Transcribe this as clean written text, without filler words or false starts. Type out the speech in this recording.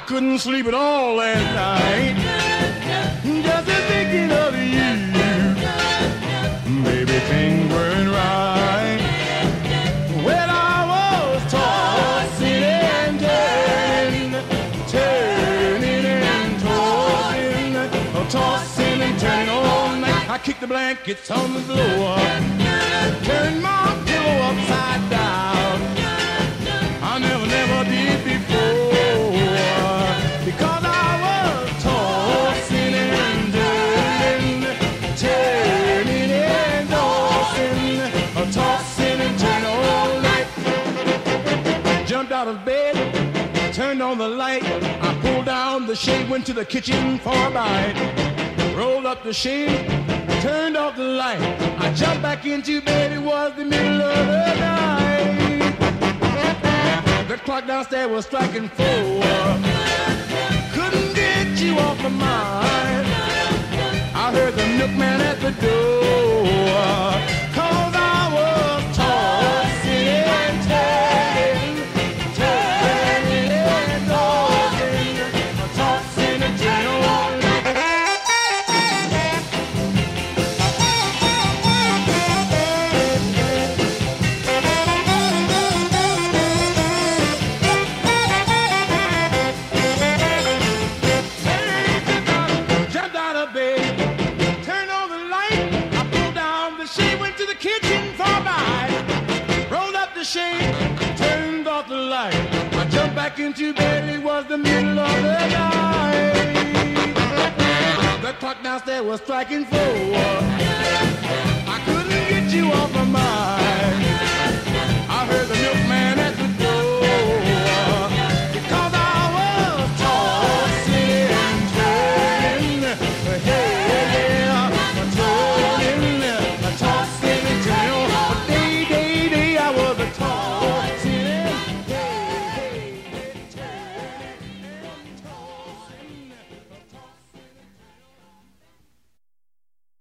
couldn't sleep at all last night. Just thinking of you. Baby, things weren't right. When I was tossing and turning, turning and tossing and turning all night. I kicked the blankets on the floor, turned my pillow upside down. I never did before, because I was tossing and turning, turning and tossing and turning all night. Jumped out of bed, turned on the light. I pulled down the shade, went to the kitchen for a bite. Rolled up the shade, turned off the light. I jumped back into bed, it was the middle of the night. The clock downstairs was striking 4. Couldn't get you off my mind. I heard the milkman at the door, 'cause I was tossing and turning, turning and tossing and turning all night. Turned off the light. I jumped back into bed. It was the middle of the night. The clock downstairs was striking 4. I couldn't get you off my mind. I heard the milkman at the